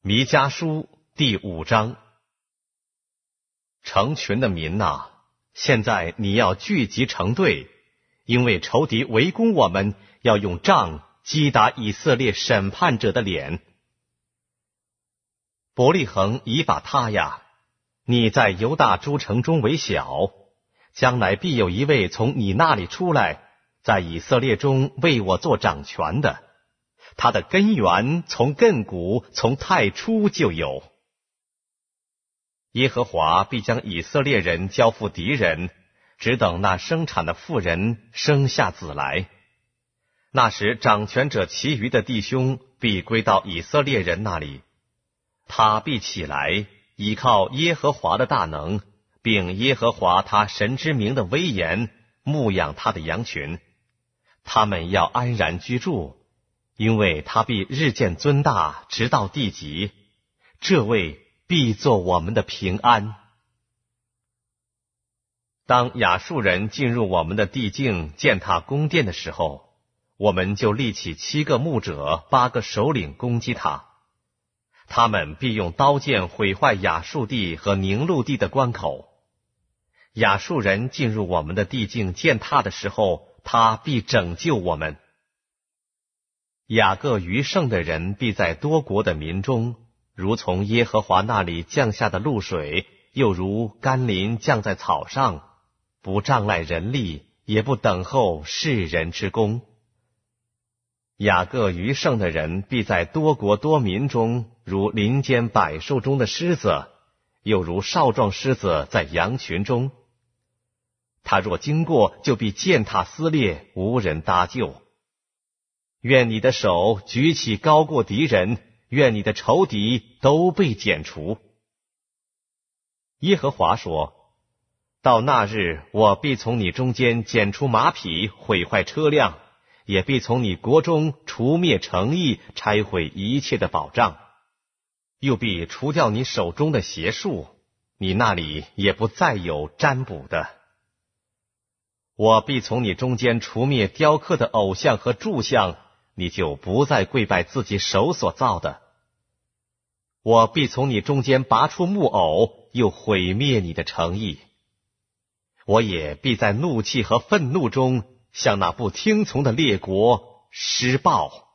弥迦书第5章。成群的民哪，现在你要聚集成队，因为仇敌围攻我们，要用杖击打以色列审判者的脸。伯利恒以法他呀，你在犹大诸城中为小，将来必有一位从你那里出来，在以色列中为我做掌权的，他的根源从亘古，从太初就有。耶和华必将以色列人交付敌人，只等那生产的妇人生下子来。那时掌权者其余的弟兄必归到以色列人那里，他必起来，依靠耶和华的大能，并耶和华他神之名的威严，牧养他的羊群。他们要安然居住，因为他必日渐尊大，直到地极。这位必作我们的平安。当亚述人进入我们的地境，践踏宫殿的时候，我们就立起7个牧者、8个首领攻击他。他们必用刀剑毁坏亚述地和宁录地的关口。亚述人进入我们的地境践踏的时候，他必拯救我们。雅各余剩的人必在多国的民中，如从耶和华那里降下的露水，又如甘霖降在草上，不障碍人力，也不等候世人之功。雅各余剩的人必在多国多民中，如林间百兽中的狮子，又如少壮狮子在羊群中。他若经过，就必践踏撕裂，无人搭救。愿你的手举起高过敌人，愿你的仇敌都被剪除。耶和华说，到那日，我必从你中间剪除马匹，毁坏车辆，也必从你国中除灭城邑，拆毁一切的保障，又必除掉你手中的邪术，你那里也不再有占卜的。我必从你中间除灭雕刻的偶像和柱像，你就不再跪拜自己手所造的。我必从你中间拔出木偶，又毁灭你的城邑。我也必在怒气和愤怒中，向那不听从的列国施报。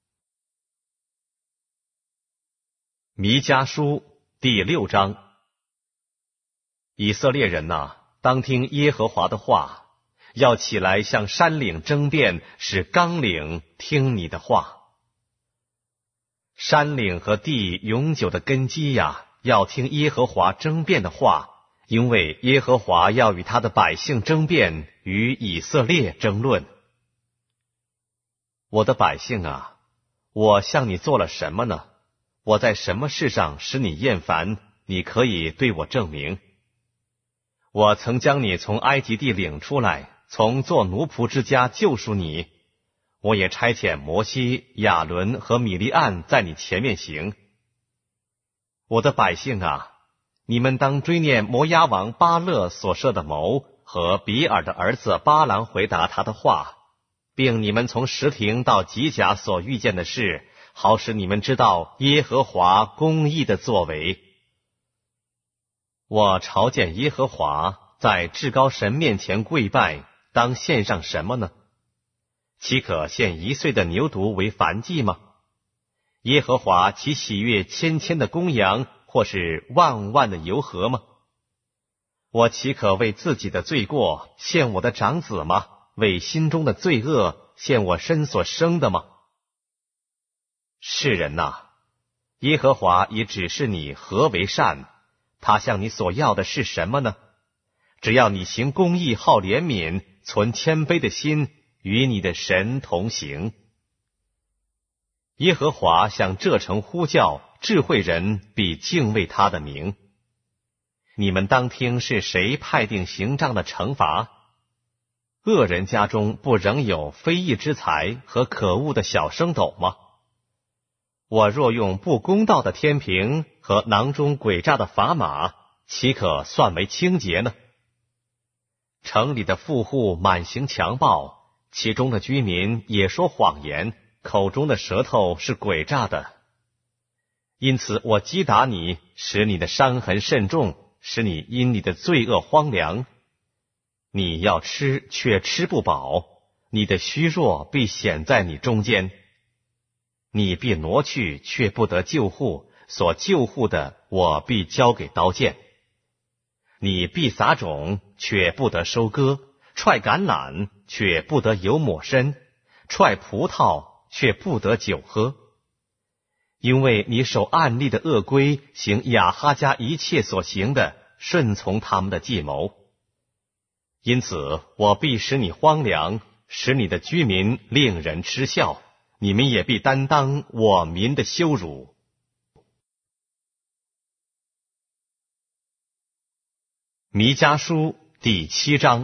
弥迦书第6章。以色列人哪，当听耶和华的话，要起来向山岭争辩，使纲领听你的话。山岭和地永久的根基呀，要听耶和华争辩的话，因为耶和华要与他的百姓争辩，与以色列争论。我的百姓啊，我向你做了什么呢？我在什么事上使你厌烦？你可以对我证明。我曾将你从埃及地领出来，从做奴仆之家救赎你。我也差遣摩西、亚伦和米利暗在你前面行。我的百姓啊，你们当追念摩押王巴勒所设的谋，和比尔的儿子巴郎回答他的话，并你们从什亭到吉甲所遇见的事，好使你们知道耶和华公义的作为。我朝见耶和华，在至高神面前跪拜，当献上什么呢？岂可献1岁的牛犊为燔祭吗？耶和华岂喜悦1000的公羊，或是万万的油和吗？我岂可为自己的罪过献我的长子吗？为心中的罪恶献我身所生的吗？世人哪，耶和华已指示你何为善，他向你所要的是什么呢？只要你行公义，好怜悯，存谦卑的心，与你的神同行。耶和华向这城呼叫，智慧人必敬畏他的名。你们当听是谁派定刑杖的惩罚？恶人家中不仍有非义之财和可恶的小升斗吗？我若用不公道的天平和囊中诡诈的砝码，岂可算为清洁呢？城里的富户满行强暴，其中的居民也说谎言，口中的舌头是诡诈的。 因此我击打你，使你的伤痕甚重，使你因你的罪恶荒凉。你要吃却吃不饱，你的虚弱必显在你中间。你必挪去却不得救护，所救护的我必交给刀剑。你必撒种却不得收割，踹橄榄却不得油抹身，踹葡萄却不得酒喝。因为你守暗例的恶规，行亚哈家一切所行的，顺从他们的计谋。因此我必使你荒凉，使你的居民令人嗤笑，你们也必担当我民的羞辱。弥迦书第7章。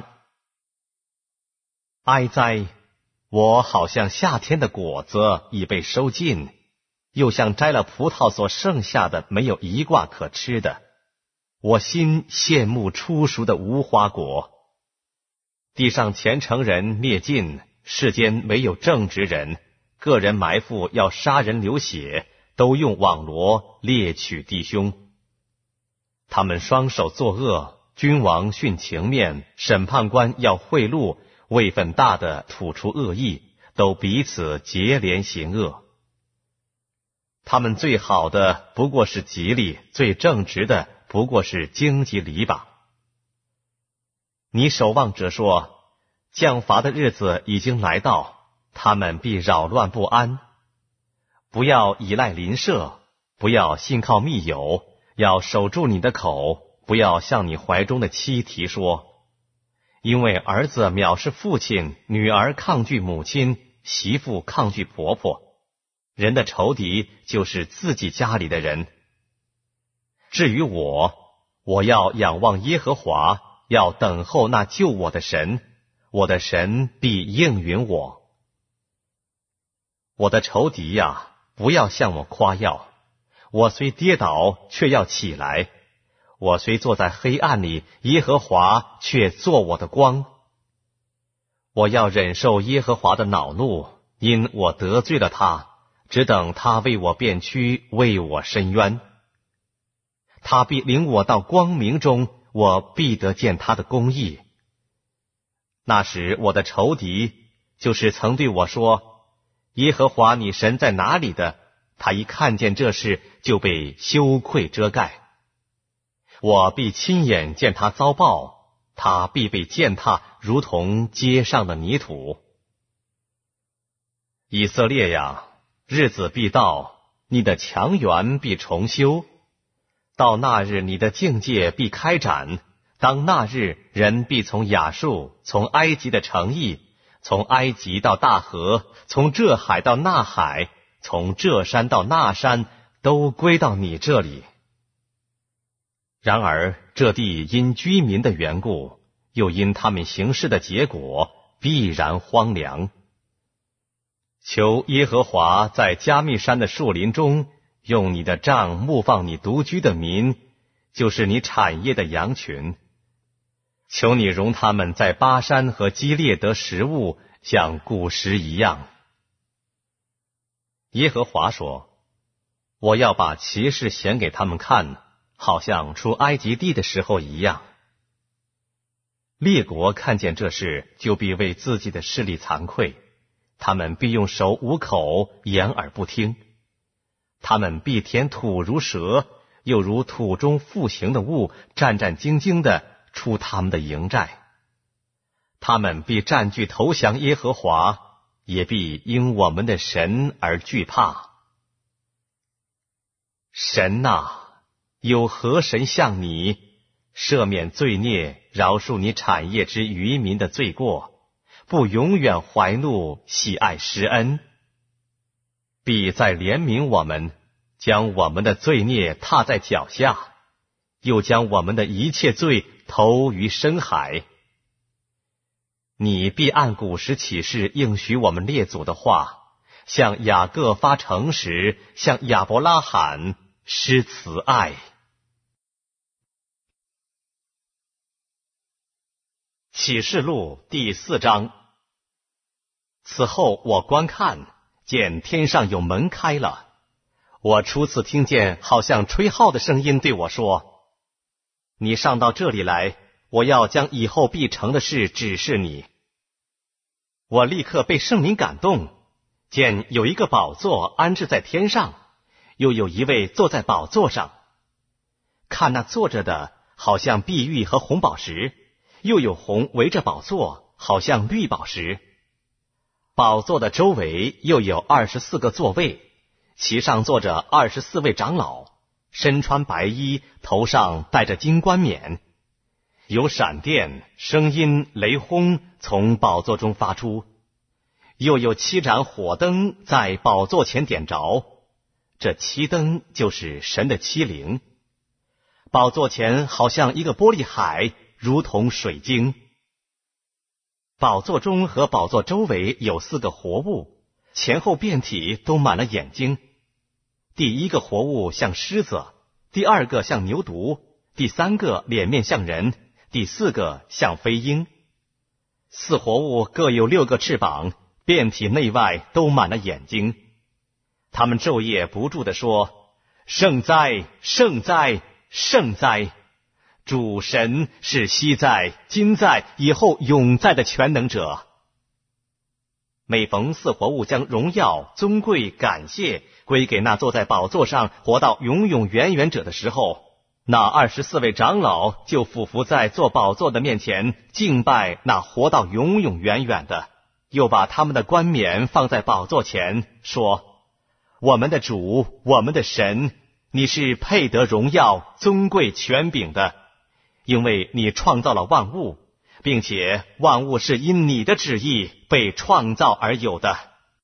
哀哉！我好像夏天的果子已被收尽，又像摘了葡萄所剩下的没有一挂可吃的。我心羡慕初熟的无花果。地上虔诚人灭尽，世间没有正直人，个人埋伏要杀人流血，都用网罗猎取弟兄。他们双手作恶，君王徇情面，审判官要贿赂，位分大的吐出恶意，都彼此结连行恶。他们最好的不过是吉利，最正直的不过是荆棘篱笆。你守望者说，降罚的日子已经来到，他们必扰乱不安。不要依赖邻舍，不要信靠密友，要守住你的口，不要向你怀中的妻提说。因为儿子藐视父亲，女儿抗拒母亲，媳妇抗拒婆婆。人的仇敌就是自己家里的人。至于我要仰望耶和华，要等候那救我的神，我的神必应允我。我的仇敌呀，不要向我夸耀，我虽跌倒，却要起来；我虽坐在黑暗里，耶和华却做我的光。我要忍受耶和华的恼怒，因我得罪了他，只等他为我辩屈，为我伸冤。他必领我到光明中，我必得见他的公义。那时我的仇敌，就是曾对我说，耶和华你神在哪里的，他一看见这事，就被羞愧遮盖。我必亲眼见他遭报，他必被践踏，如同街上的泥土。以色列呀，日子必到，你的墙垣必重修。到那日，你的境界必开展。当那日，人必从亚述，从埃及的城邑，从埃及到大河，从这海到那海，从这山到那山，都归到你这里。然而这地因居民的缘故，又因他们行事的结果，必然荒凉。求耶和华在加密山的树林中，用你的杖牧放你独居的民，就是你产业的羊群。求你容他们在巴山和基列得食物，像古时一样。耶和华说，我要把奇事显给他们看，好像出埃及地的时候一样。列国看见这事，就必为自己的势力惭愧，他们必用手捂口，掩耳不听。他们必填土如蛇，又如土中复行的物，战战兢兢地出他们的营寨。他们必占据投降耶和华，也必因我们的神而惧怕。神啊，有何神像你，赦免罪孽，饶恕你产业之渔民的罪过，不永远怀怒，喜爱施恩，必再怜悯我们，将我们的罪孽踏在脚下，又将我们的一切罪投于深海。你必按古时起誓应许我们列祖的话，向雅各发诚实，向亚伯拉罕施慈爱。启示录第4章。此后我观看，见天上有门开了， 我初次听见好像吹号的声音对我说：你上到这里来，我要将以后必成的事指示你。我立刻被圣灵感动，见有一个宝座安置在天上，又有一位坐在宝座上。看那坐着的好像碧玉和红宝石，又有红围着宝座，好像绿宝石。宝座的周围又有24个座位，其上坐着24位长老，身穿白衣，头上戴着金冠冕。有闪电、声音、雷轰从宝座中发出，又有7盏火灯在宝座前点着，这7灯就是神的7灵。宝座前好像一个玻璃海，如同水晶。宝座中和宝座周围有4个活物，前后遍体都满了眼睛。第1个活物像狮子，第2个像牛犊，第3个脸面像人，第4个像飞鹰。4活物各有6个翅膀，遍体内外都满了眼睛。他们昼夜不住地说：圣哉，圣哉，圣哉！主神是昔在、今在、以后永在的全能者。每逢4活物将荣耀、尊贵、感谢归给那坐在宝座上活到永永远远者的时候，那24位长老就俯伏在坐宝座的面前，敬拜那活到永永远远的，又把他们的冠冕放在宝座前，说：我们的主，我们的神，你是配得荣耀、尊贵、权柄的，因为你创造了万物，并且万物是因你的旨意被创造而有的。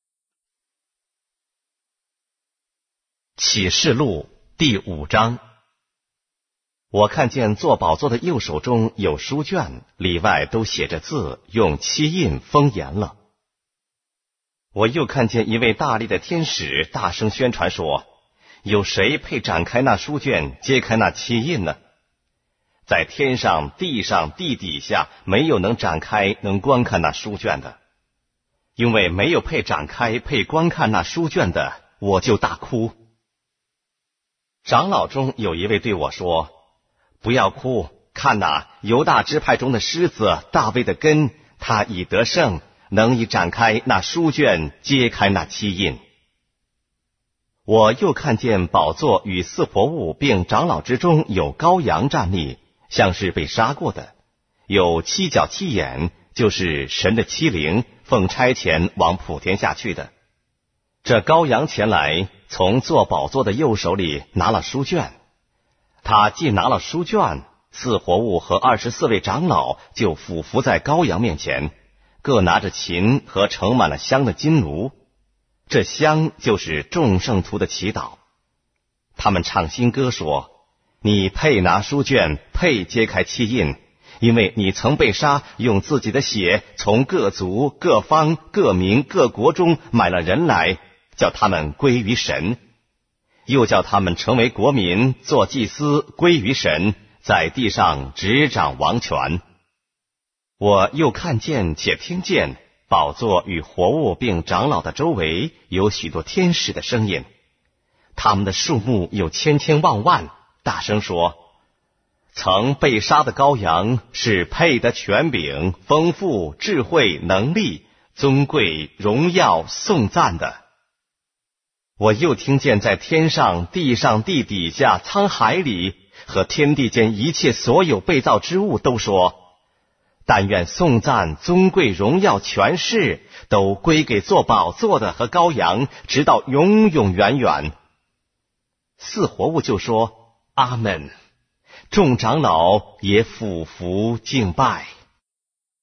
启示录第5章。我看见坐宝座的右手中有书卷，里外都写着字，用漆印封严了。我又看见一位大力的天使大声宣传说：有谁配展开那书卷，揭开那漆印呢？在天上、地上、地底下，没有能展开、能观看那书卷的。因为没有配展开、配观看那书卷的，我就大哭。长老中有一位对我说：不要哭，看哪，犹大支派中的狮子大卫的根，他已得胜，能以展开那书卷，揭开那漆印。我又看见宝座与4活物并长老之中有羔羊站立，像是被杀过的，有7角7眼，就是神的7灵，奉差遣往普天下去的。这羔羊前来，从坐宝座的右手里拿了书卷。他既拿了书卷，4活物和24位长老就俯伏在羔羊面前，各拿着琴和盛满了香的金炉。这香就是众圣徒的祈祷。他们唱新歌说：你配拿书卷，配揭开漆印，因为你曾被杀，用自己的血从各族、各方、各民、各国中买了人来，叫他们归于神，又叫他们成为国民，做祭司，归于神，在地上执掌王权。我又看见且听见宝座与活物并长老的周围有许多天使的声音，他们的数目有千千万万，大声说：曾被杀的羔羊是配得权柄、丰富、智慧、能力、尊贵、荣耀、颂赞的。我又听见在天上、地上、地底下、沧海里和天地间一切所有被造之物都说：但愿颂赞、尊贵、荣耀、权势都归给坐宝座的和羔羊，直到永永远远。4活物就说：阿们。众长老也俯伏敬拜。